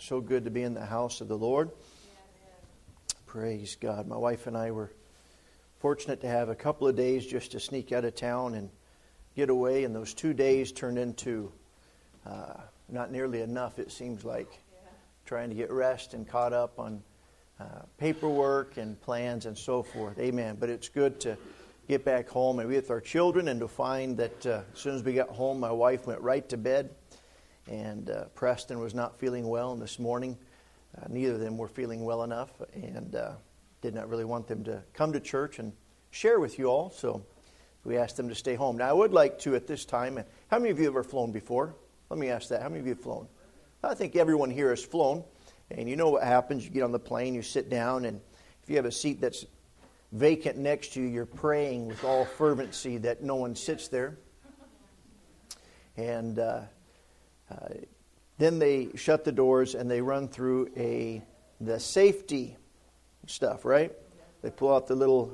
So good to be in the house of the Lord. Praise God. My wife and I were fortunate to have a couple of days just to sneak out of town and get away, and those 2 days turned into not nearly enough, it seems like, trying to get rest and caught up on paperwork and plans and so forth. Amen. But it's good to get back home and be with our children, and to find that as soon as we got home, my wife went right to bed, and Preston was not feeling well, and this morning neither of them were feeling well enough, and did not really want them to come to church and share with you all, so we asked them to stay home. Now, I would like to, at this time, how many of you have ever flown before? Let me ask that. How many of you have flown? I think everyone here has flown, and you know what happens. You get on the plane, you sit down, and if you have a seat that's vacant next to you, you're praying with all fervency that no one sits there. And then they shut the doors and they run through the safety stuff, right? They pull out the little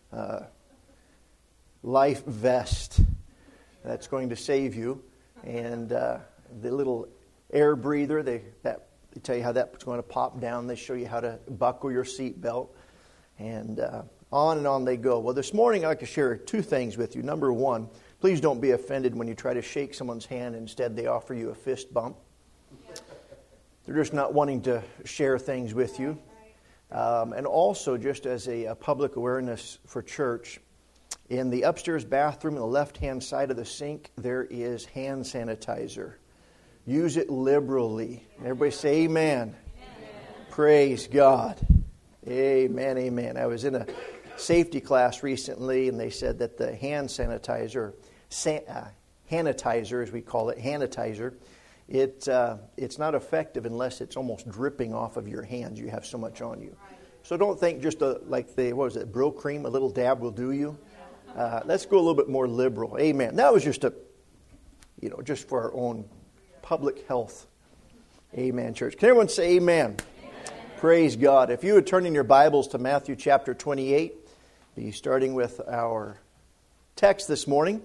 life vest that's going to save you, and the little air breather. They tell you how that's going to pop down. They show you how to buckle your seatbelt, and on they go. Well, this morning I'd like to share two things with you. Number one, please don't be offended when you try to shake someone's hand. Instead, they offer you a fist bump. They're just not wanting to share things with you. And also, just as a public awareness for church, in the upstairs bathroom on the left-hand side of the sink, there is hand sanitizer. Use it liberally. Everybody say amen. Amen. Praise God. Amen, amen. I was in a safety class recently, and they said that the hand sanitizer, hanitizer as we call it, hanitizer, it's not effective unless it's almost dripping off of your hands. You have so much on you. So don't think just like Bro Cream, a little dab will do you. Let's go a little bit more liberal. Amen. That was just just for our own public health. Amen, church. Can everyone say amen? Praise God. If you would turn in your Bibles to Matthew chapter 28, be starting with our text this morning.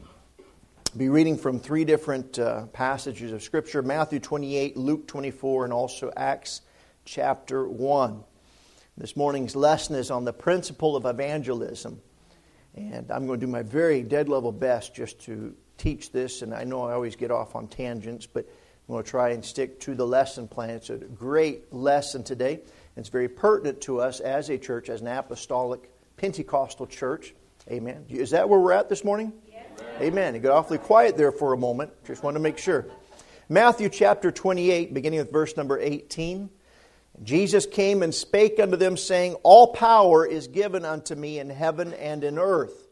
Be reading from three different passages of Scripture: Matthew 28, Luke 24, and also Acts chapter 1. This morning's lesson is on the principle of evangelism. And I'm going to do my very dead level best just to teach this. And I know I always get off on tangents, but I'm going to try and stick to the lesson plan. It's a great lesson today. It's very pertinent to us as a church, as an apostolic Pentecostal church. Amen. Is that where we're at this morning? Yes. Amen. You got awfully quiet there for a moment. Just wanted to make sure. Matthew chapter 28, beginning with verse number 18. Jesus came and spake unto them, saying, All power is given unto me in heaven and in earth.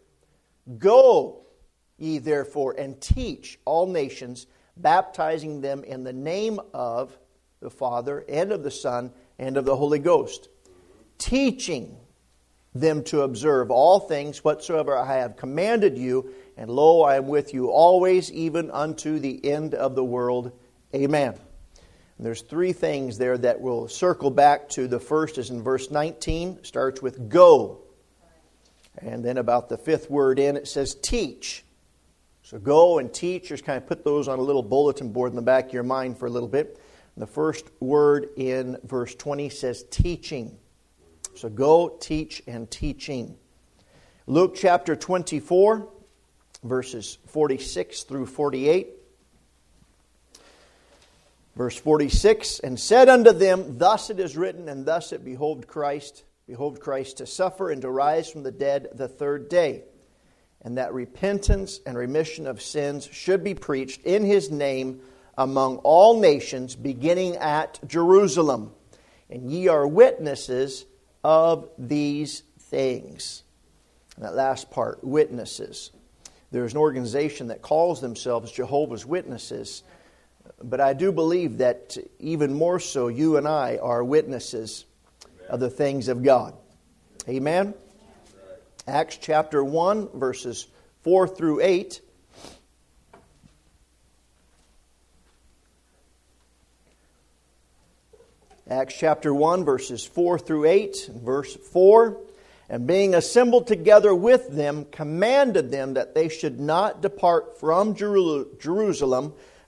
Go ye therefore and teach all nations, baptizing them in the name of the Father and of the Son and of the Holy Ghost, teaching them to observe all things whatsoever I have commanded you, and lo, I am with you always, even unto the end of the world. Amen. And there's three things there that we'll circle back to. The first is in verse 19, starts with go. And then about the fifth word in, it says teach. So go and teach. Just kind of put those on a little bulletin board in the back of your mind for a little bit. And the first word in verse 20 says teaching. So go, teach, and teaching. Luke chapter 24, verses 46 through 48. Verse 46, and said unto them, Thus it is written, and thus it behoved Christ to suffer and to rise from the dead the third day, and that repentance and remission of sins should be preached in His name among all nations, beginning at Jerusalem. And ye are witnesses of these things. And that last part, witnesses. There's an organization that calls themselves Jehovah's Witnesses. But I do believe that even more so, you and I are witnesses of the things of God. Amen? Acts chapter 1, verses 4 through 8. Acts chapter 1, verses 4 through 8. Verse 4, and being assembled together with them, commanded them that they should not depart from Jerusalem,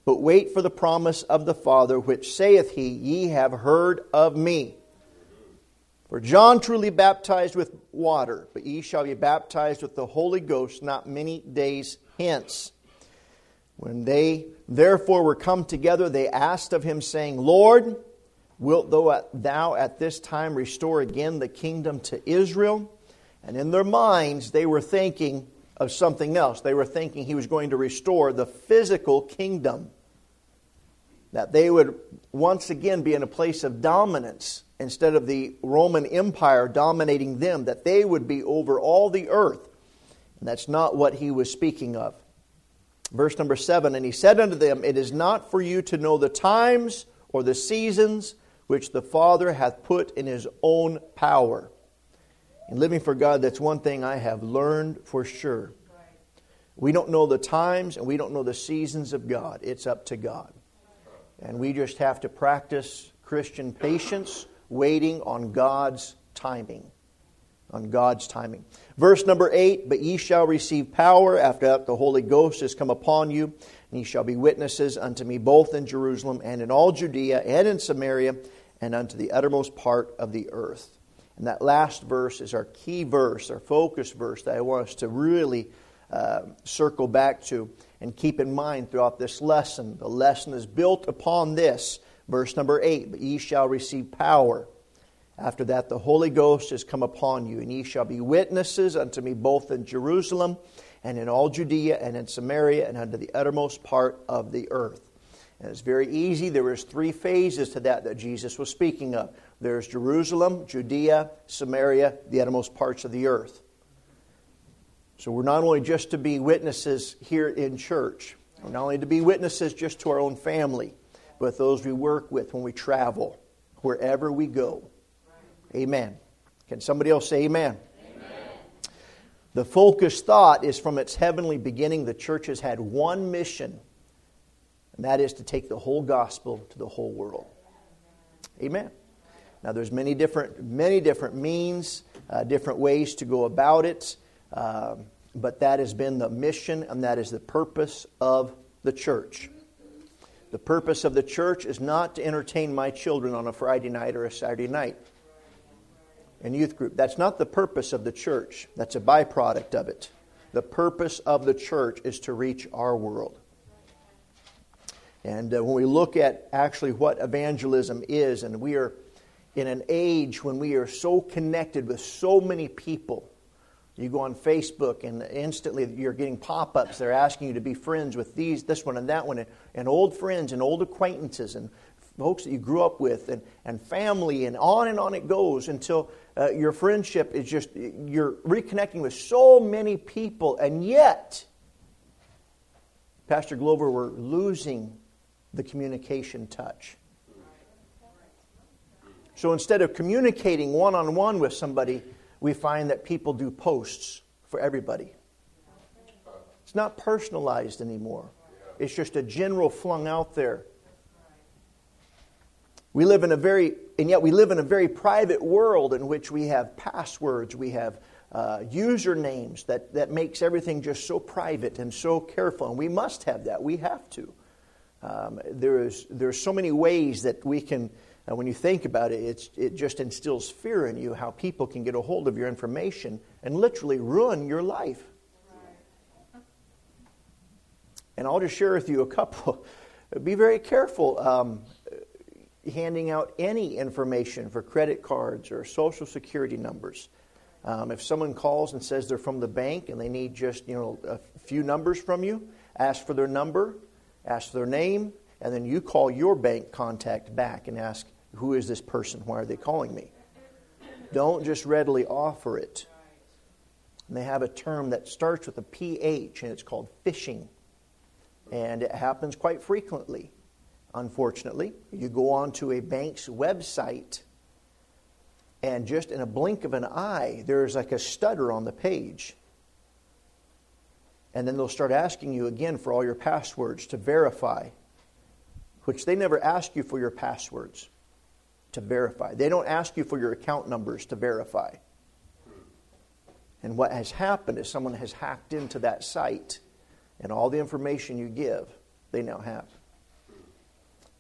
but wait for the promise of the Father, which saith he, Ye have heard of me. For John truly baptized with water, but ye shall be baptized with the Holy Ghost not many days hence. When they therefore were come together, they asked of him, saying, Lord, wilt thou at this time restore again the kingdom to Israel? And in their minds they were thinking of something else. They were thinking he was going to restore the physical kingdom. That they would once again be in a place of dominance instead of the Roman Empire dominating them. That they would be over all the earth. And that's not what he was speaking of. Verse number 7, And he said unto them, It is not for you to know the times or the seasons which the Father hath put in His own power. In living for God, that's one thing I have learned for sure. We don't know the times and we don't know the seasons of God. It's up to God. And we just have to practice Christian patience, waiting on God's timing. On God's timing. Verse number 8, But ye shall receive power after that the Holy Ghost is come upon you, and ye shall be witnesses unto me both in Jerusalem and in all Judea and in Samaria and unto the uttermost part of the earth. And that last verse is our key verse, our focus verse that I want us to really circle back to and keep in mind throughout this lesson. The lesson is built upon this. Verse number 8, But ye shall receive power. After that the Holy Ghost is come upon you, and ye shall be witnesses unto me both in Jerusalem and in all Judea and in Samaria and unto the uttermost part of the earth. And it's very easy. There was 3 phases to that Jesus was speaking of. There's Jerusalem, Judea, Samaria, the uttermost parts of the earth. So we're not only just to be witnesses here in church. We're not only to be witnesses just to our own family, but those we work with when we travel, wherever we go. Amen. Can somebody else say amen? Amen. The focus thought is from its heavenly beginning. The church has had one mission, and that is to take the whole gospel to the whole world. Amen. Now there's many different means, different ways to go about it, but that has been the mission, and that is the purpose of the church. The purpose of the church is not to entertain my children on a Friday night or a Saturday night. In youth group. That's not the purpose of the church. That's a byproduct of it. The purpose of the church is to reach our world. And when we look at actually what evangelism is, and we are in an age when we are so connected with so many people. You go on Facebook and instantly you're getting pop-ups. They're asking you to be friends with this one and that one, and old friends and old acquaintances and folks that you grew up with and family, and on it goes until your friendship is just, you're reconnecting with so many people, and yet, Pastor Glover, we're losing the communication touch. So instead of communicating one-on-one with somebody, we find that people do posts for everybody. It's not personalized anymore. It's just a general flung out there. We live in a very private world in which we have passwords, we have usernames that makes everything just so private and so careful. And we must have that. We have to. There's so many ways that we can, when you think about it, it just instills fear in you how people can get a hold of your information and literally ruin your life. And I'll just share with you a couple. Be very careful handing out any information for credit cards or social security numbers. If someone calls and says they're from the bank and they need just a few numbers from you, ask for their number, ask for their name, and then you call your bank contact back and ask, who is this person? Why are they calling me? Don't just readily offer it. And they have a term that starts with a PH, and it's called phishing. And it happens quite frequently. Unfortunately, you go onto a bank's website, and just in a blink of an eye, there's like a stutter on the page. And then they'll start asking you again for all your passwords to verify, which they never ask you for your passwords to verify. They don't ask you for your account numbers to verify. And what has happened is someone has hacked into that site, and all the information you give, they now have.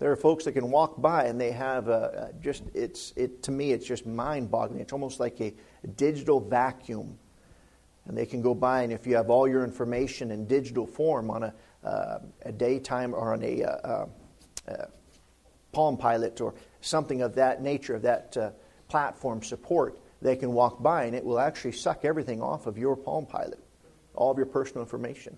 There are folks that can walk by and they have to me it's just mind-boggling. It's almost like a digital vacuum. And they can go by, and if you have all your information in digital form on a daytime or on a Palm Pilot or something of that nature, of that platform support, they can walk by and it will actually suck everything off of your Palm Pilot, all of your personal information.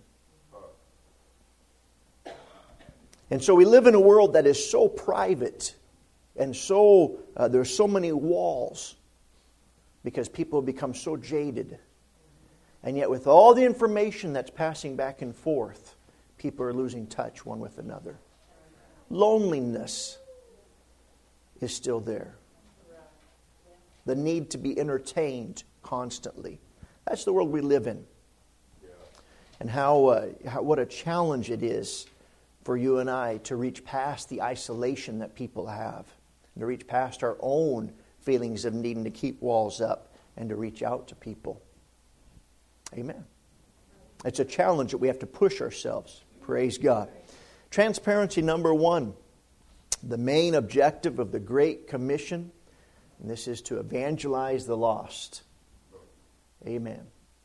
And so we live in a world that is so private and so there's so many walls because people have become so jaded. And yet with all the information that's passing back and forth, people are losing touch one with another. Loneliness is still there. The need to be entertained constantly. That's the world we live in. And what a challenge it is for you and I to reach past the isolation that people have, and to reach past our own feelings of needing to keep walls up and to reach out to people. Amen. It's a challenge that we have to push ourselves. Praise God. Transparency number 1. The main objective of the Great Commission, and this is to evangelize the lost. Amen.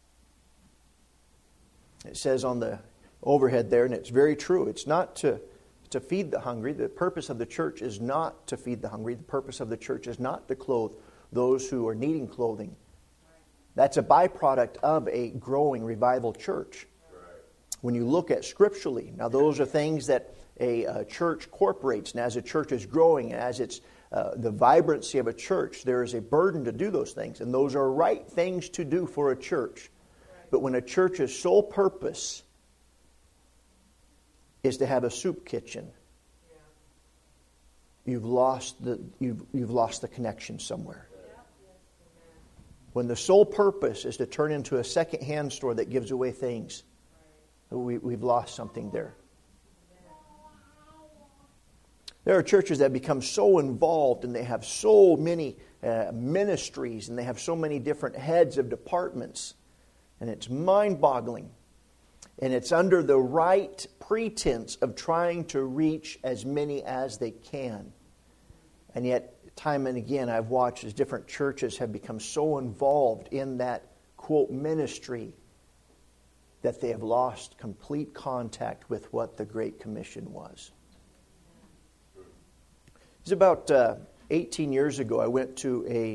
It says on the overhead there, and it's very true. It's not to feed the hungry. The purpose of the church is not to feed the hungry. The purpose of the church is not to clothe those who are needing clothing. That's a byproduct of a growing revival church. When you look at scripturally, now those are things that a church incorporates. And as a church is growing, as it's the vibrancy of a church, there is a burden to do those things. And those are right things to do for a church. But when a church's sole purpose is to have a soup kitchen, you've lost the connection somewhere. When the sole purpose is to turn into a second-hand store that gives away things, we've lost something there. There are churches that become so involved and they have so many ministries and they have so many different heads of departments, and it's mind-boggling. And it's under the right pretense of trying to reach as many as they can. And yet, time and again, I've watched as different churches have become so involved in that, quote, ministry that they have lost complete contact with what the Great Commission was. It was about 18 years ago, I went to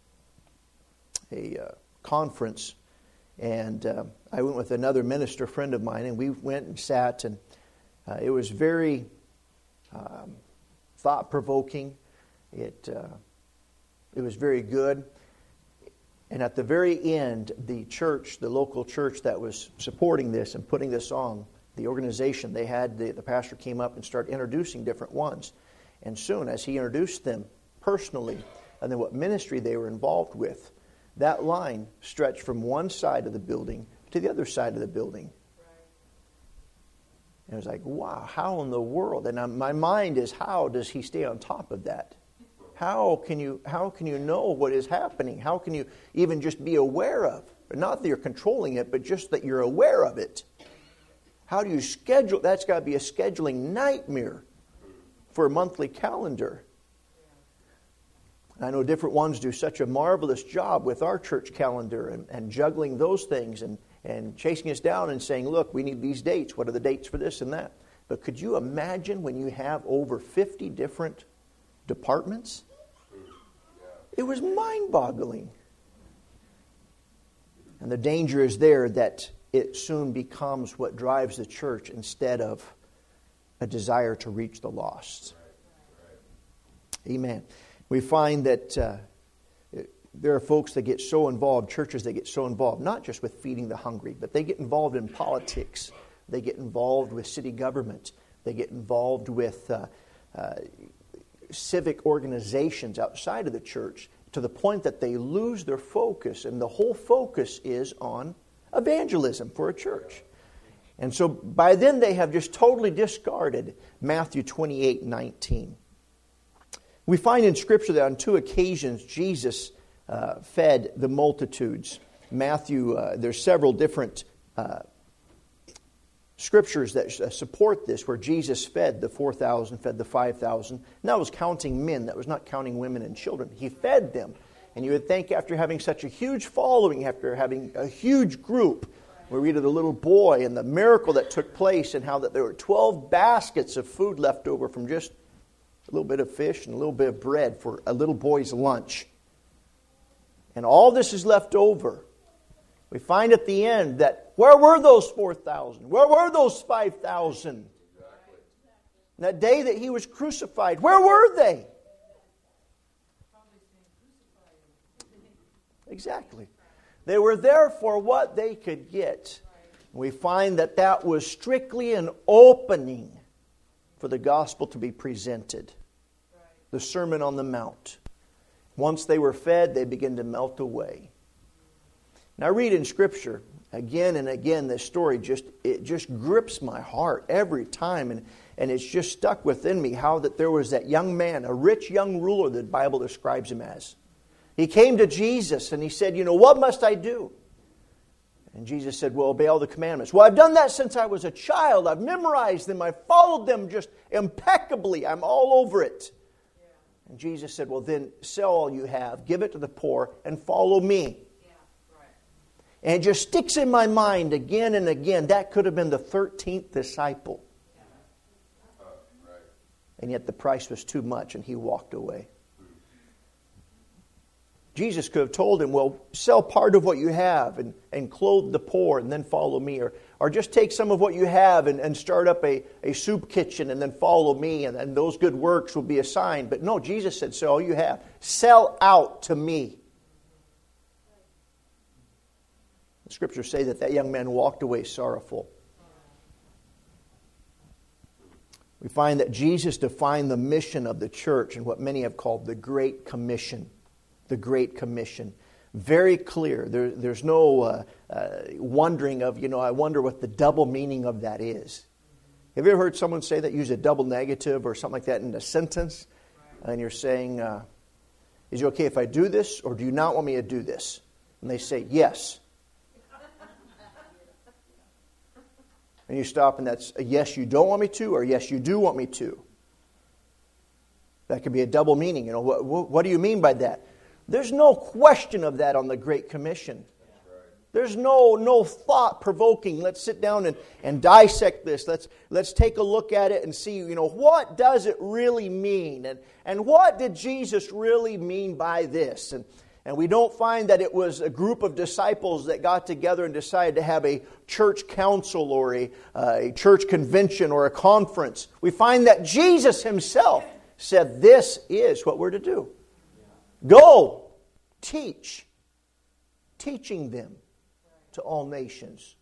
a conference, and I went with another minister friend of mine, and we went and sat, and it was very thought-provoking. It was very good. And at the very end, the local church that was supporting this and putting this on, the organization, they had, the pastor came up and started introducing different ones. And soon, as he introduced them personally, and then what ministry they were involved with, that line stretched from one side of the building to the other side of the building. And it was like, wow, how in the world? And my mind is, how does he stay on top of that? How can you know what is happening? How can you even just be aware of? Not that you're controlling it, but just that you're aware of it. How do you schedule? That's got to be a scheduling nightmare for a monthly calendar. I know different ones do such a marvelous job with our church calendar and juggling those things and chasing us down and saying, look, we need these dates. What are the dates for this and that? But could you imagine when you have over 50 different departments? It was mind-boggling. And the danger is there that it soon becomes what drives the church instead of a desire to reach the lost. Amen. We find that there are folks that get so involved, churches that get so involved, not just with feeding the hungry, but they get involved in politics. They get involved with city government. They get involved with civic organizations outside of the church to the point that they lose their focus, and the whole focus is on evangelism for a church. And so by then they have just totally discarded Matthew 28:19. We find in Scripture that on 2 occasions Jesus fed the multitudes. Matthew, there's several different scriptures that support this, where Jesus fed the 4,000, fed the 5,000. And that was counting men. That was not counting women and children. He fed them. And you would think after having such a huge following, after having a huge group, we read of the little boy and the miracle that took place and how that there were 12 baskets of food left over from just a little bit of fish and a little bit of bread for a little boy's lunch. And all this is left over. We find at the end that where were those 4,000? Where were those 5,000? That day that he was crucified, where were they? Exactly. They were there for what they could get. We find that that was strictly an opening for the gospel to be presented. The Sermon on the Mount. Once they were fed, they began to melt away. Now I read in Scripture again and again this story just grips my heart every time, and it's just stuck within me how that there was that young man, a rich young ruler that the Bible describes him as. He came to Jesus and he said, what must I do? And Jesus said, well, obey all the commandments. Well, I've done that since I was a child. I've memorized them. I've followed them just impeccably. I'm all over it. Yeah. And Jesus said, well, then sell all you have, give it to the poor, and follow me. Yeah, right. And it just sticks in my mind again and again. That could have been the 13th disciple. Yeah. Right. And yet the price was too much and he walked away. Jesus could have told him, well, sell part of what you have and clothe the poor and then follow me. Or just take some of what you have and start up a soup kitchen and then follow me, and those good works will be assigned. But no, Jesus said, sell all you have. Sell out to me. The Scriptures say that young man walked away sorrowful. We find that Jesus defined the mission of the church in what many have called the Great Commission. The Great Commission. Very clear. There's no wondering of, I wonder what the double meaning of that is. Have you ever heard someone say that, use a double negative or something like that in a sentence? And you're saying, is it okay if I do this, or do you not want me to do this? And they say, yes. And you stop, and that's a yes, you don't want me to, or yes, you do want me to. That could be a double meaning. What do you mean by that? There's no question of that on the Great Commission. There's no thought-provoking. Let's sit down and dissect this. Let's take a look at it and see, what does it really mean? And what did Jesus really mean by this? And we don't find that it was a group of disciples that got together and decided to have a church council or a church convention or a conference. We find that Jesus himself said this is what we're to do. Go, teach, teaching them to all nations.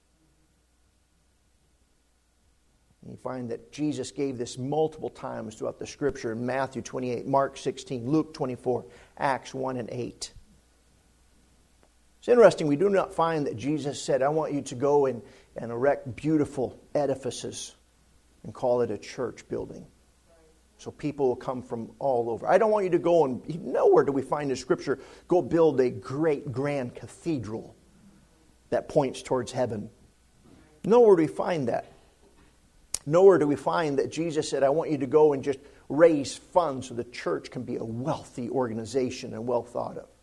And you find that Jesus gave this multiple times throughout the Scripture in Matthew 28, Mark 16, Luke 24, Acts 1 and 8. It's interesting, we do not find that Jesus said, I want you to go and erect beautiful edifices and call it a church building. So people will come from all over. I don't want you to go and, nowhere do we find in Scripture, go build a great grand cathedral that points towards heaven. Nowhere do we find that. Nowhere do we find that Jesus said, I want you to go and just raise funds so the church can be a wealthy organization and well thought of.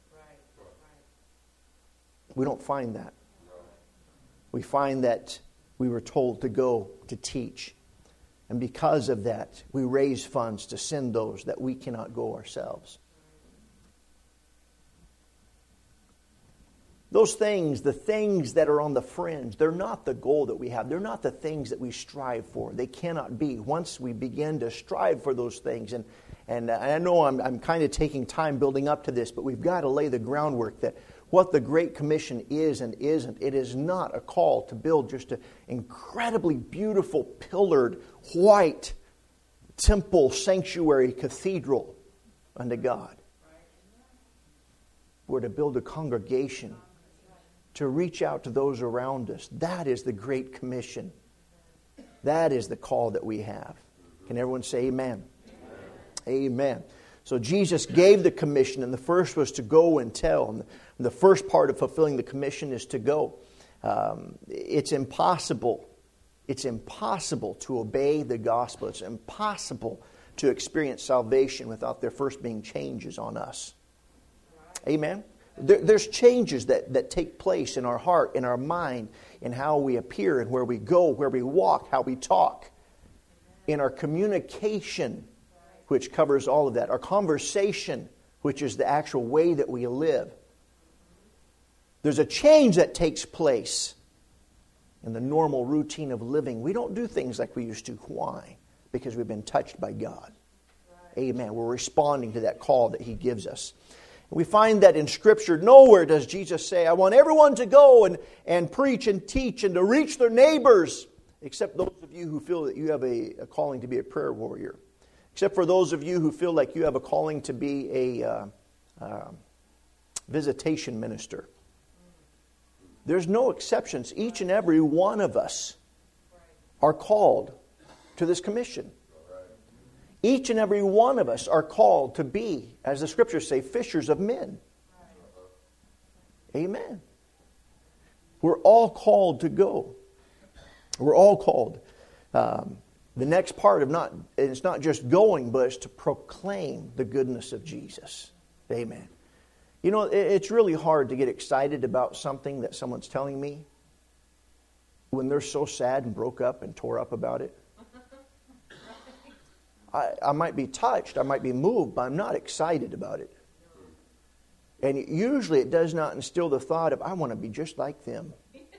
We don't find that. We find that we were told to go to teach. And because of that, we raise funds to send those that we cannot go ourselves. Those things, the things that are on the fringe, they're not the goal that we have. They're not the things that we strive for. They cannot be. Once we begin to strive for those things, and I know I'm kind of taking time building up to this, but we've got to lay the groundwork that what the Great Commission is and isn't. It is not a call to build just an incredibly beautiful, pillared, white temple, sanctuary, cathedral unto God. We're to build a congregation to reach out to those around us. That is the Great Commission. That is the call that we have. Can everyone say amen? Amen. Amen. So Jesus gave the commission, and the first was to go and tell. And the first part of fulfilling the commission is to go. It's impossible It's impossible to obey the gospel. It's impossible to experience salvation without there first being changes on us. Amen? There's changes that take place in our heart, in our mind, in how we appear and where we go, where we walk, how we talk. In our communication, which covers all of that. Our conversation, which is the actual way that we live. There's a change that takes place in the normal routine of living. We don't do things like we used to. Why? Because we've been touched by God. Right. Amen. We're responding to that call that He gives us. And we find that in Scripture, nowhere does Jesus say, I want everyone to go and preach and teach and to reach their neighbors, except those of you who feel that you have a calling to be a prayer warrior. Except for those of you who feel like you have a calling to be a visitation minister. There's no exceptions. Each and every one of us are called to this commission. Each and every one of us are called to be, as the Scriptures say, fishers of men. Amen. We're all called to go. We're all called. The next part it's not just going, but it's to proclaim the goodness of Jesus. Amen. You know, it's really hard to get excited about something that someone's telling me when they're so sad and broke up and tore up about it. I might be touched, I might be moved, but I'm not excited about it. And usually it does not instill the thought of, I want to be just like them.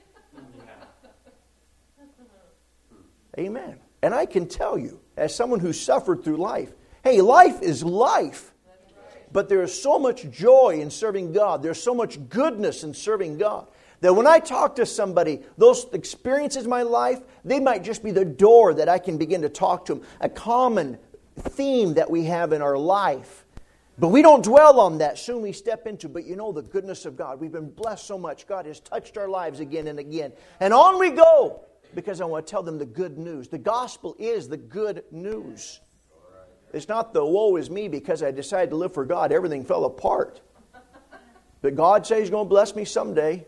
Amen. And I can tell you, as someone who suffered through life, hey, life is life. But there is so much joy in serving God. There's so much goodness in serving God. That when I talk to somebody, those experiences in my life, they might just be the door that I can begin to talk to them. A common theme that we have in our life. But we don't dwell on that. Soon we step into, but you know the goodness of God. We've been blessed so much. God has touched our lives again and again. And on we go. Because I want to tell them the good news. The gospel is the good news. It's not the woe is me because I decided to live for God. Everything fell apart. But God says He's going to bless me someday.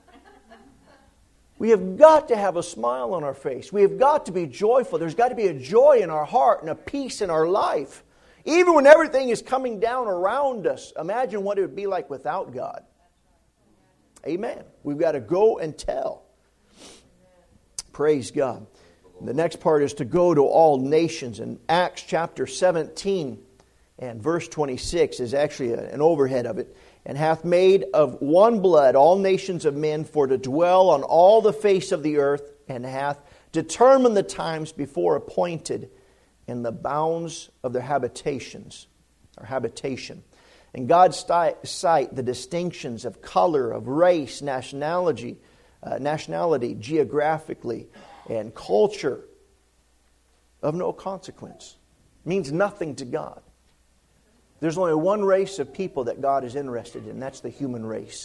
We have got to have a smile on our face. We have got to be joyful. There's got to be a joy in our heart and a peace in our life. Even when everything is coming down around us. Imagine what it would be like without God. Amen. We've got to go and tell. Praise God. The next part is to go to all nations. And Acts chapter 17 and verse 26 is actually an overhead of it. And hath made of one blood all nations of men for to dwell on all the face of the earth, and hath determined the times before appointed in the bounds of their habitations, or habitation. In God's sight, the distinctions of color, of race, nationality, geographically, and culture of no consequence. Means nothing to God. There's only one race of people that God is interested in. That's the human race.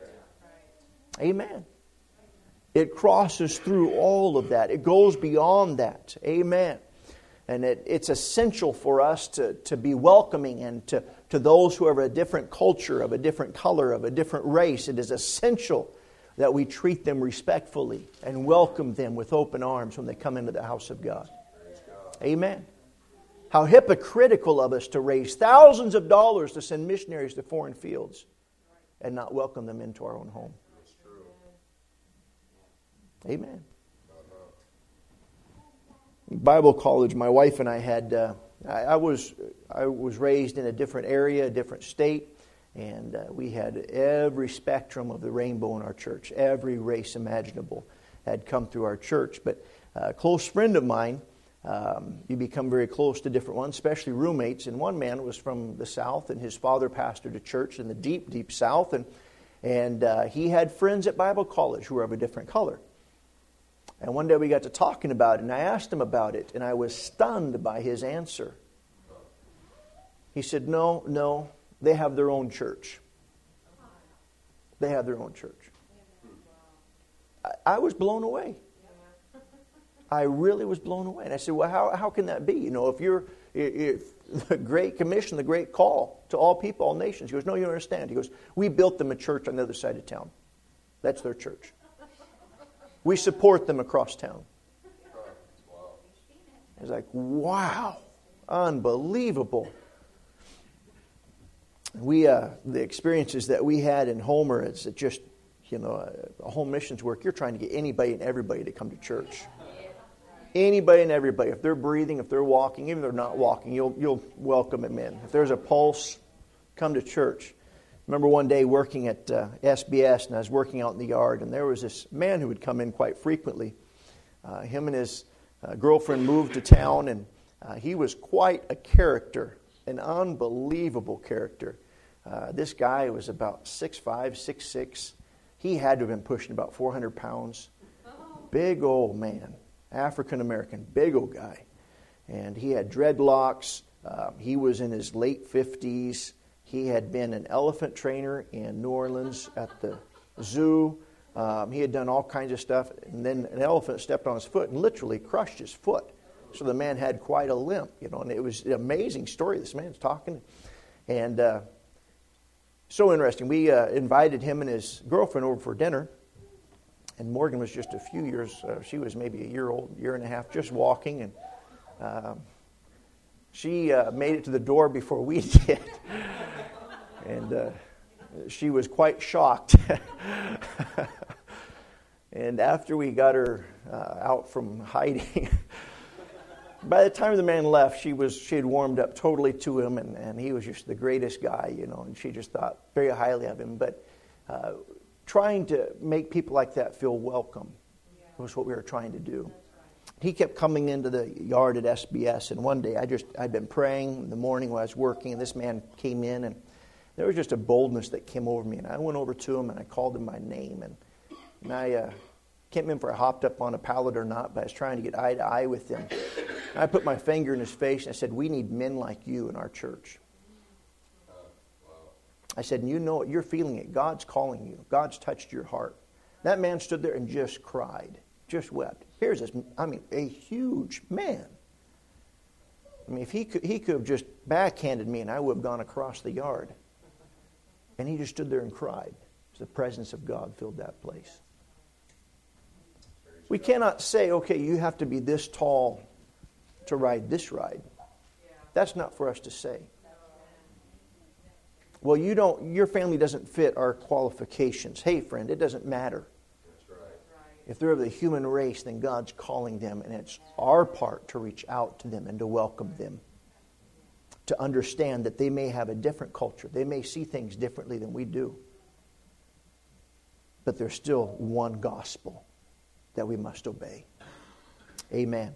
Amen. It crosses through all of that. It goes beyond that. Amen. And it's essential for us to be welcoming and to those who have a different culture, of a different color, of a different race. It is essential that we treat them respectfully and welcome them with open arms when they come into the house of God. Amen. How hypocritical of us to raise thousands of dollars to send missionaries to foreign fields and not welcome them into our own home. Amen. Bible college, my wife and I had, I was raised in a different area, a different state, and we had every spectrum of the rainbow in our church. Every race imaginable had come through our church. But a close friend of mine, you become very close to different ones, especially roommates. And one man was from the South, and his father pastored a church in the deep, deep South. And he had friends at Bible college who were of a different color. And one day we got to talking about it, and I asked him about it, and I was stunned by his answer. He said, no, they have their own church. They have their own church. I was blown away. I really was blown away. And I said, well, how can that be? You know, if the Great Commission, the great call to all people, all nations. He goes, no, you don't understand. He goes, we built them a church on the other side of town. That's their church. We support them across town. It's like, wow, unbelievable. The experiences that we had in Homer, it's just, a home missions work, you're trying to get anybody and everybody to come to church. Anybody and everybody. If they're breathing, if they're walking, even if they're not walking, you'll welcome them in. If there's a pulse, come to church. Remember one day working at SBS, and I was working out in the yard, and there was this man who would come in quite frequently. Him and his girlfriend moved to town, and he was quite a character, an unbelievable character. This guy was about 6'5", 6'6". He had to have been pushing about 400 pounds. Big old man, African-American, big old guy. And he had dreadlocks. He was in his late 50s. He had been an elephant trainer in New Orleans at the zoo. He had done all kinds of stuff. And then an elephant stepped on his foot and literally crushed his foot. So the man had quite a limp, and it was an amazing story. This man's talking. And so interesting. We invited him and his girlfriend over for dinner. And Morgan was just a few years, she was maybe a year old, year and a half, just walking. And she made it to the door before we did. And she was quite shocked. And after we got her out from hiding, by the time the man left, she had warmed up totally to him, and he was just the greatest guy, and she just thought very highly of him. But trying to make people like that feel welcome was what we were trying to do. He kept coming into the yard at SBS, and one day I'd been praying in the morning while I was working, and this man came in, and there was just a boldness that came over me, and I went over to him and I called him by name, and I can't remember if I hopped up on a pallet or not, but I was trying to get eye to eye with him. And I put my finger in his face and I said, "We need men like you in our church." I said, "And you know it, you're feeling it. God's calling you. God's touched your heart." That man stood there and just cried, just wept. Here's this, a huge man. If he could have just backhanded me and I would have gone across the yard. And he just stood there and cried. The presence of God filled that place. We cannot say, okay, you have to be this tall to ride this ride. That's not for us to say. Well, your family doesn't fit our qualifications. Hey, friend, it doesn't matter. If they're of the human race, then God's calling them, and it's our part to reach out to them and to welcome them. To understand that they may have a different culture. They may see things differently than we do. But there's still one gospel that we must obey. Amen.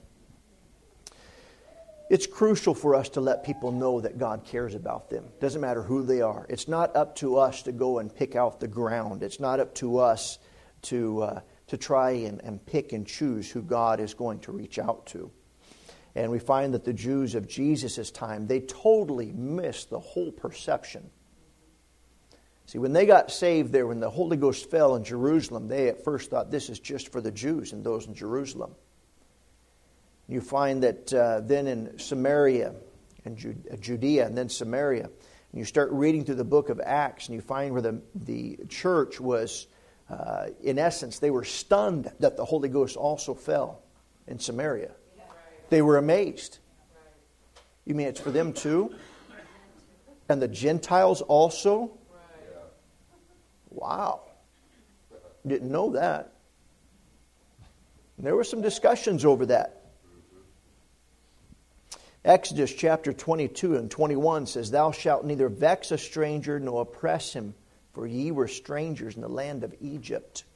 It's crucial for us to let people know that God cares about them. Doesn't matter who they are. It's not up to us to go and pick out the ground. It's not up to us to try and pick and choose who God is going to reach out to. And we find that the Jews of Jesus' time, they totally missed the whole perception. See, when they got saved there, when the Holy Ghost fell in Jerusalem, they at first thought this is just for the Jews and those in Jerusalem. You find that then in Samaria, and Judea, and then Samaria, and you start reading through the book of Acts, and you find where the church was, in essence, they were stunned that the Holy Ghost also fell in Samaria. They were amazed. You mean it's for them too? And the Gentiles also? Wow. Didn't know that. And there were some discussions over that. Exodus chapter 22 and 21 says, "Thou shalt neither vex a stranger nor oppress him, for ye were strangers in the land of Egypt."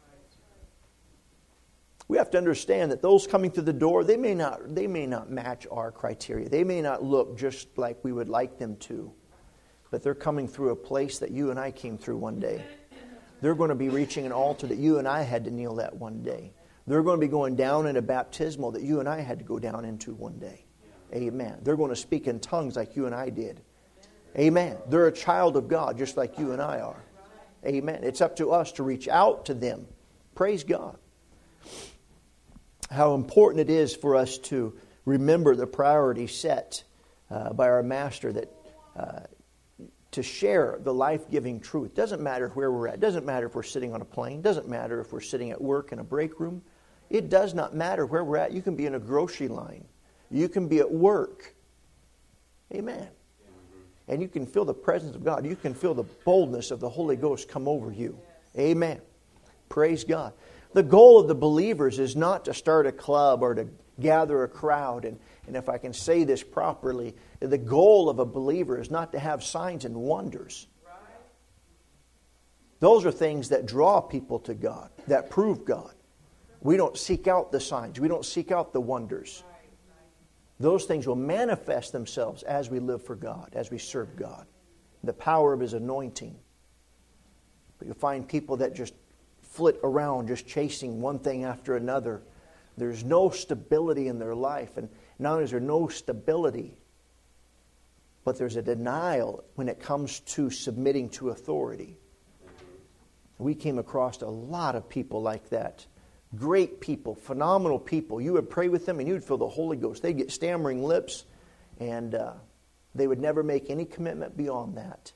We have to understand that those coming through the door, they may not match our criteria. They may not look just like we would like them to. But they're coming through a place that you and I came through one day. They're going to be reaching an altar that you and I had to kneel at one day. They're going to be going down in a baptismal that you and I had to go down into one day. Amen. They're going to speak in tongues like you and I did. Amen. They're a child of God just like you and I are. Amen. It's up to us to reach out to them. Praise God. How important it is for us to remember the priority set by our Master, that to share the life-giving truth. Doesn't matter where we're at. Doesn't matter if we're sitting on a plane. Doesn't matter if we're sitting at work in a break room. It does not matter where we're at. You can be in a grocery line. You can be at work. Amen. And you can feel the presence of God. You can feel the boldness of the Holy Ghost come over you. Amen. Praise God. The goal of the believers is not to start a club or to gather a crowd. And if I can say this properly, the goal of a believer is not to have signs and wonders. Those are things that draw people to God, that prove God. We don't seek out the signs. We don't seek out the wonders. Those things will manifest themselves as we live for God, as we serve God. The power of His anointing. But you'll find people that just flit around, just chasing one thing after another. There's no stability in their life. And not only is there no stability, but there's a denial when it comes to submitting to authority. We came across a lot of people like that. Great people, phenomenal people. You would pray with them and you would feel the Holy Ghost. They'd get stammering lips and they would never make any commitment beyond that.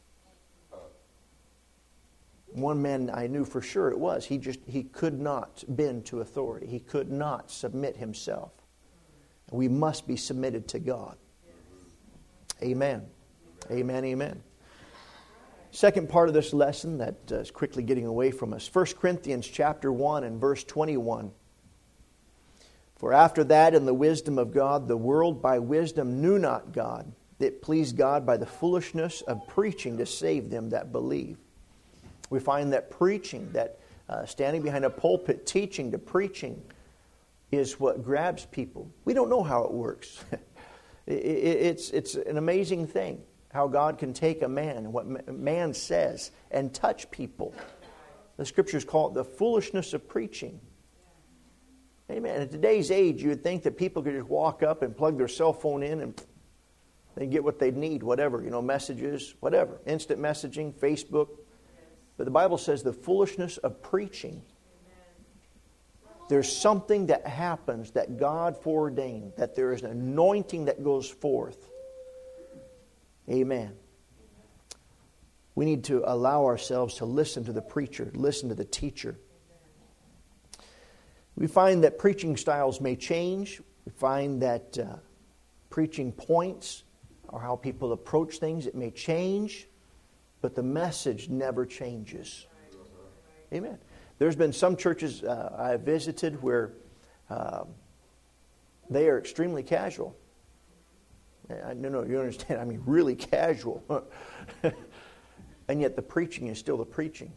One man I knew for sure it was. He could not bend to authority. He could not submit himself. We must be submitted to God. Amen. Amen, amen. Second part of this lesson that is quickly getting away from us. 1 Corinthians chapter 1 and verse 21. For after that, in the wisdom of God, the world by wisdom knew not God. It pleased God by the foolishness of preaching to save them that believe. We find that preaching, that standing behind a pulpit, teaching to preaching, is what grabs people. We don't know how it works. It's an amazing thing. How God can take a man and what man says and touch people. The Scriptures call it the foolishness of preaching. Amen. In today's age, you would think that people could just walk up and plug their cell phone in and they get what they need, whatever, messages, whatever. Instant messaging, Facebook. But the Bible says the foolishness of preaching. There's something that happens that God foreordained, that there is an anointing that goes forth. Amen. We need to allow ourselves to listen to the preacher, listen to the teacher. We find that preaching styles may change. We find that preaching points or how people approach things, it may change, but the message never changes. Amen. There's been some churches I visited where they are extremely casual. No, you understand. I mean, really casual. And yet the preaching is still the preaching.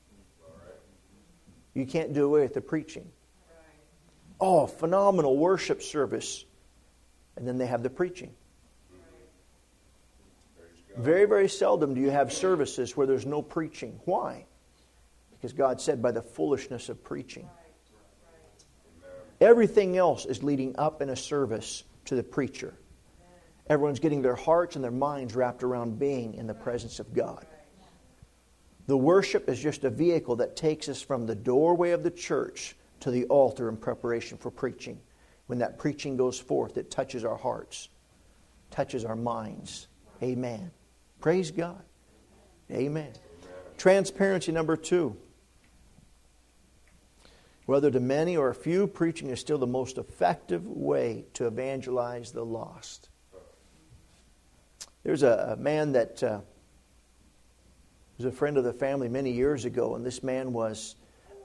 You can't do away with the preaching. Oh, phenomenal worship service. And then they have the preaching. Very, very seldom do you have services where there's no preaching. Why? Because God said by the foolishness of preaching. Everything else is leading up in a service to the preacher. Everyone's getting their hearts and their minds wrapped around being in the presence of God. The worship is just a vehicle that takes us from the doorway of the church to the altar in preparation for preaching. When that preaching goes forth, it touches our hearts, touches our minds. Amen. Praise God. Amen. Transparency number 2. Whether to many or a few, preaching is still the most effective way to evangelize the lost. There's a man that was a friend of the family many years ago, and this man was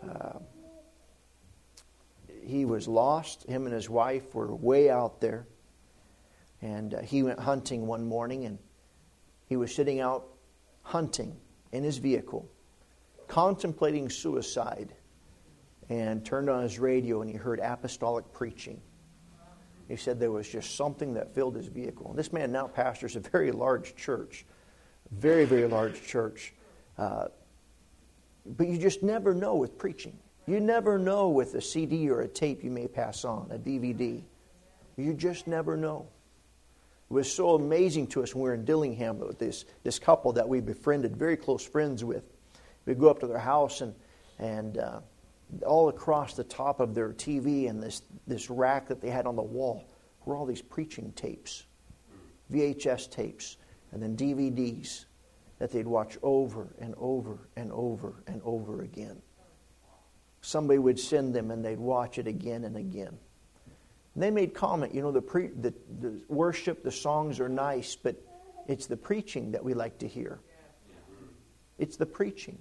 he was lost. Him and his wife were way out there, and he went hunting one morning, and he was sitting out hunting in his vehicle, contemplating suicide, and turned on his radio, and he heard apostolic preaching. He said there was just something that filled his vehicle. And this man now pastors a very large church. Very, very large church. But you just never know with preaching. You never know with a CD or a tape you may pass on, a DVD. You just never know. It was so amazing to us when we were in Dillingham with this couple that we befriended, very close friends with. We'd go up to their house and all across the top of their TV and this rack that they had on the wall were all these preaching tapes, VHS tapes, and then DVDs that they'd watch over and over and over and over again. Somebody would send them and they'd watch it again and again. And they made comment, the worship, the songs are nice, but it's the preaching that we like to hear. It's the preaching.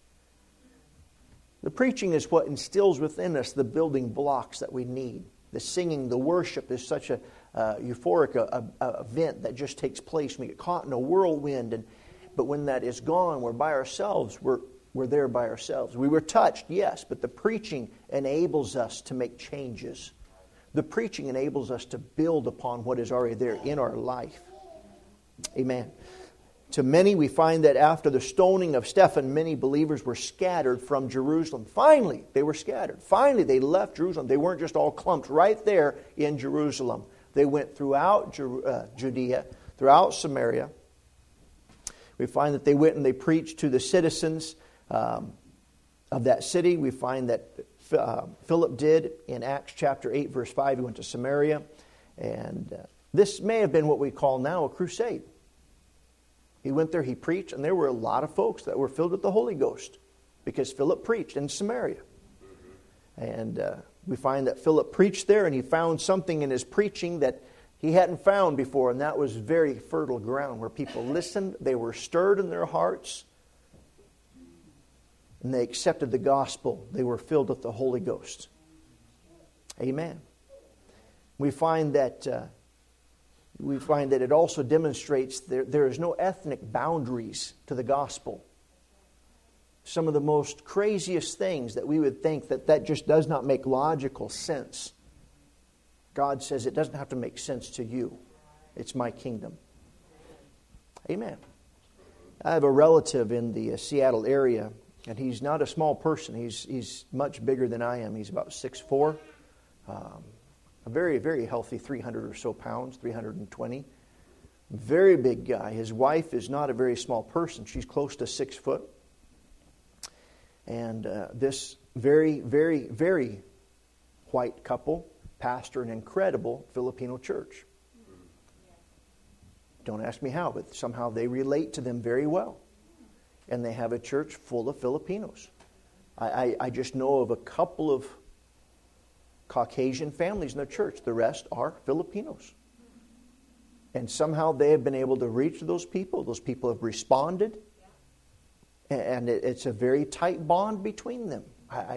The preaching is what instills within us the building blocks that we need. The singing, the worship is such a euphoric event that just takes place. We get caught in a whirlwind, but when that is gone, we're by ourselves. We're there by ourselves. We were touched, yes, but the preaching enables us to make changes. The preaching enables us to build upon what is already there in our life. Amen. To many, we find that after the stoning of Stephen, many believers were scattered from Jerusalem. Finally, they were scattered. Finally, they left Jerusalem. They weren't just all clumped right there in Jerusalem. They went throughout Judea, throughout Samaria. We find that they went and they preached to the citizens of that city. We find that Philip did in Acts chapter 8, verse 5. He went to Samaria. And this may have been what we call now a crusade. He went there, he preached, and there were a lot of folks that were filled with the Holy Ghost because Philip preached in Samaria. And we find that Philip preached there, and he found something in his preaching that he hadn't found before, and that was very fertile ground where people listened, they were stirred in their hearts, and they accepted the gospel. They were filled with the Holy Ghost. Amen. We find that it also demonstrates there is no ethnic boundaries to the gospel. Some of the most craziest things that we would think that just does not make logical sense. God says it doesn't have to make sense to you. It's my kingdom. Amen. I have a relative in the Seattle area, and he's not a small person. He's much bigger than I am. He's about 6'4". A very, very healthy 300 or so pounds, 320. Very big guy. His wife is not a very small person. She's close to 6 foot. And this very, very, very white couple pastor an incredible Filipino church. Don't ask me how, but somehow they relate to them very well. And they have a church full of Filipinos. I just know of a couple of Caucasian families in their church. The rest are Filipinos. And somehow they have been able to reach those people. Those people have responded. And it's a very tight bond between them.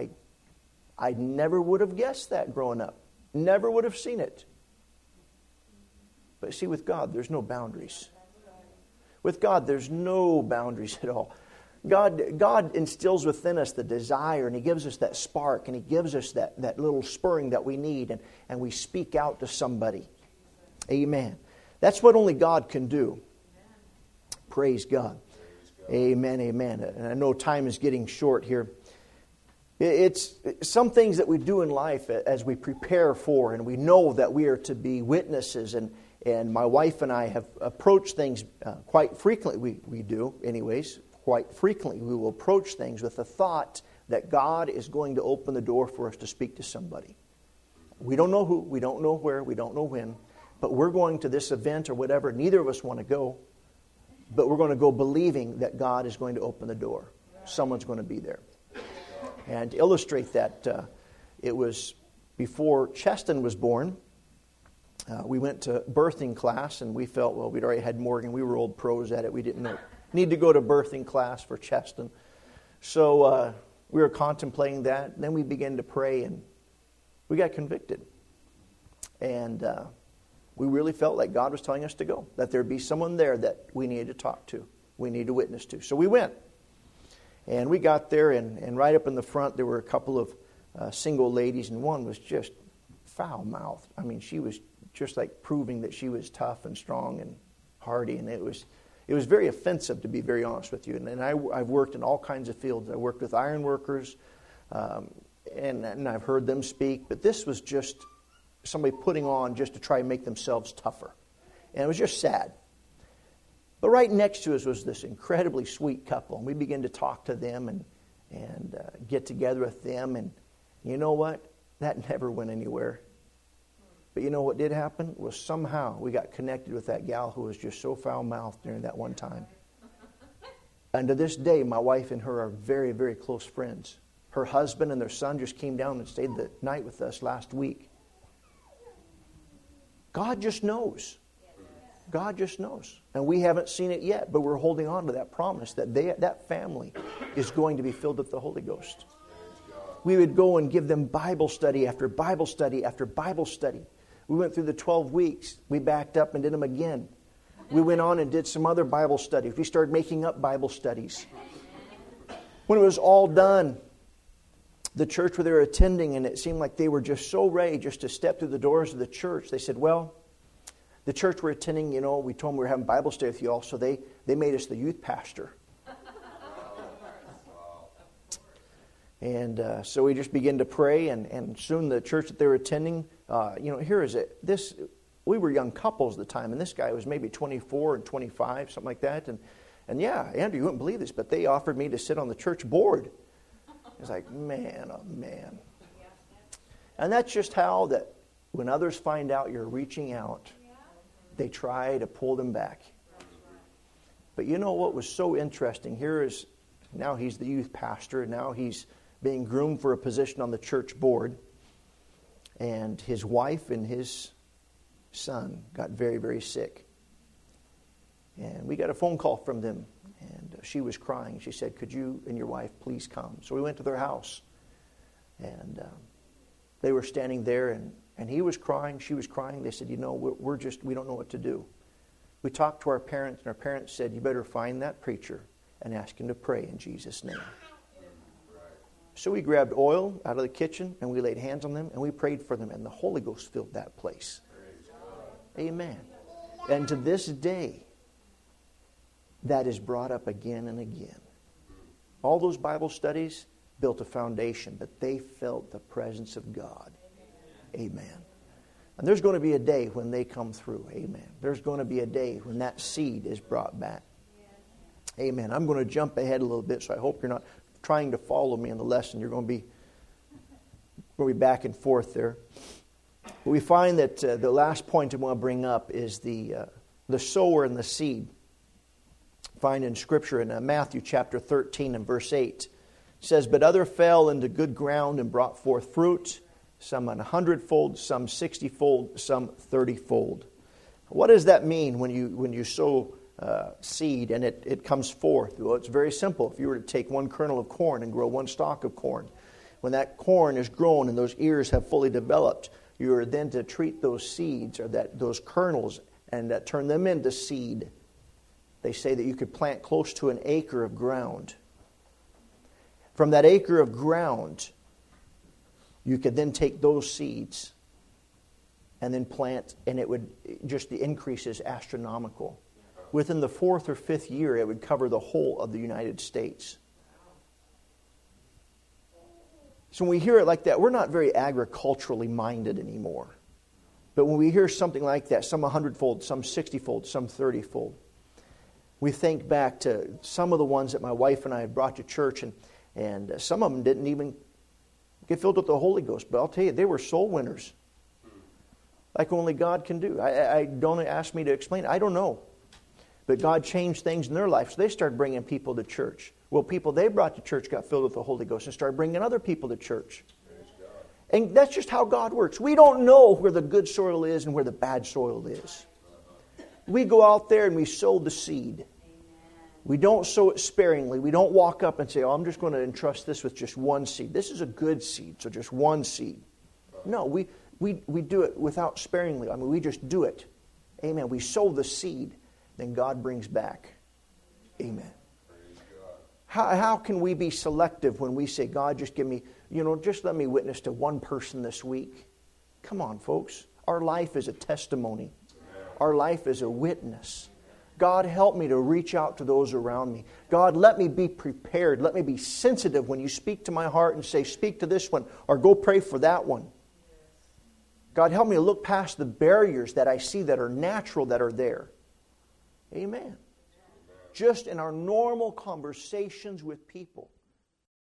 I never would have guessed that growing up. Never would have seen it. But see, with God, there's no boundaries. With God, there's no boundaries at all. God instills within us the desire, and He gives us that spark, and He gives us that little spurring that we need, and we speak out to somebody. Amen. That's what only God can do. Praise God. Amen, amen. And I know time is getting short here. It's some things that we do in life as we prepare for, and we know that we are to be witnesses, and my wife and I have approached things quite frequently. We do, anyways. Quite frequently, we will approach things with the thought that God is going to open the door for us to speak to somebody. We don't know who, we don't know where, we don't know when, but we're going to this event or whatever. Neither of us want to go, but we're going to go believing that God is going to open the door. Someone's going to be there. And to illustrate that, it was before Cheston was born. We went to birthing class, and we felt, well, we'd already had Morgan. We were old pros at it. We didn't need to go to birthing class for Cheston. So we were contemplating that. And then we began to pray, and we got convicted. And we really felt like God was telling us to go, that there'd be someone there that we needed to talk to, we needed to witness to. So we went. And we got there, and right up in the front, there were a couple of single ladies, and one was just foul-mouthed. I mean, she was just like proving that she was tough and strong and hardy, and it was very offensive, to be very honest with you. And I've worked in all kinds of fields. I worked with iron workers, and I've heard them speak. But this was just somebody putting on just to try and make themselves tougher. And it was just sad. But right next to us was this incredibly sweet couple. And we began to talk to them and get together with them. And you know what? That never went anywhere. But you know what did happen? Was somehow we got connected with that gal who was just so foul-mouthed during that one time. And to this day, my wife and her are very, very close friends. Her husband and their son just came down and stayed the night with us last week. God just knows. God just knows. And we haven't seen it yet, but we're holding on to that promise that that family is going to be filled with the Holy Ghost. We would go and give them Bible study after Bible study after Bible study. We went through the 12 weeks. We backed up and did them again. We went on and did some other Bible studies. We started making up Bible studies. When it was all done, the church where they were attending, and it seemed like they were just so ready just to step through the doors of the church, they said, well, the church we're attending, we told them we were having Bible study with you all, so they made us the youth pastor. And so we just began to pray, and soon the church that they were attending, here is it. We were young couples at the time, and this guy was maybe 24 and 25, something like that. And yeah, Andrew, you wouldn't believe this, but they offered me to sit on the church board. It's like, man, oh man. And that's just how that when others find out you're reaching out, they try to pull them back. But you know what was so interesting? Here is, now he's the youth pastor, and now he's being groomed for a position on the church board. And his wife and his son got very, very sick. And we got a phone call from them, and she was crying. She said, could you and your wife please come? So we went to their house, and they were standing there, and he was crying, she was crying. They said, we don't know what to do. We talked to our parents, and our parents said, you better find that preacher and ask him to pray in Jesus' name. So we grabbed oil out of the kitchen, and we laid hands on them, and we prayed for them, and the Holy Ghost filled that place. Amen. And to this day, that is brought up again and again. All those Bible studies built a foundation, but they felt the presence of God. Amen. And there's going to be a day when they come through. Amen. There's going to be a day when that seed is brought back. Amen. I'm going to jump ahead a little bit, so I hope you're not trying to follow me in the lesson. You're going to be back and forth there. But we find that the last point I want to bring up is the sower and the seed. Find in Scripture in Matthew chapter 13 and verse 8. It says, but other fell into good ground and brought forth fruit, some 100-fold, some 60-fold, some 30-fold. What does that mean when you sow seed and it comes forth? Well, it's very simple. If you were to take one kernel of corn and grow one stalk of corn, when that corn is grown and those ears have fully developed, you are then to treat those seeds or those kernels and turn them into seed. They say that you could plant close to an acre of ground. From that acre of ground, you could then take those seeds and then plant, and the increase is astronomical. Within the 4th or 5th year, it would cover the whole of the United States. So when we hear it like that, we're not very agriculturally minded anymore. But when we hear something like that, some 100-fold, some 60-fold, some 30-fold, we think back to some of the ones that my wife and I had brought to church, and some of them didn't even get filled with the Holy Ghost. But I'll tell you, they were soul winners. Like only God can do. I don't ask me to explain it. I don't know. But God changed things in their life, so they started bringing people to church. Well, people they brought to church got filled with the Holy Ghost and started bringing other people to church. And that's just how God works. We don't know where the good soil is and where the bad soil is. We go out there and we sow the seed. We don't sow it sparingly. We don't walk up and say, I'm just going to entrust this with just one seed. This is a good seed, so just one seed. No, we do it without sparingly. I mean, we just do it. Amen. We sow the seed, then God brings back. Amen. How can we be selective when we say, God, just give me, just let me witness to one person this week? Come on, folks. Our life is a testimony. Our life is a witness. God, help me to reach out to those around me. God, let me be prepared. Let me be sensitive when you speak to my heart and say, speak to this one or go pray for that one. God, help me to look past the barriers that I see that are natural that are there. Amen. Just in our normal conversations with people.